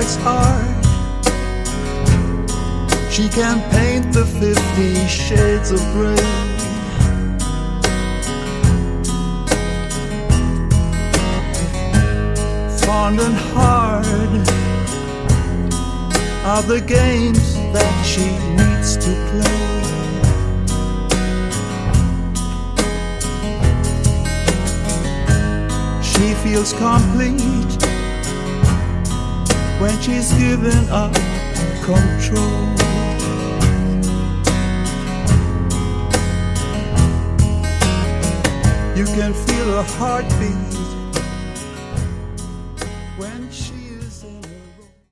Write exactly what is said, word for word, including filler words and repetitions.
his art. She can paint the fifty shades of gray. Fond and hard are the games that she needs to play. She feels complete when she's given up control. You can feel her heartbeat when she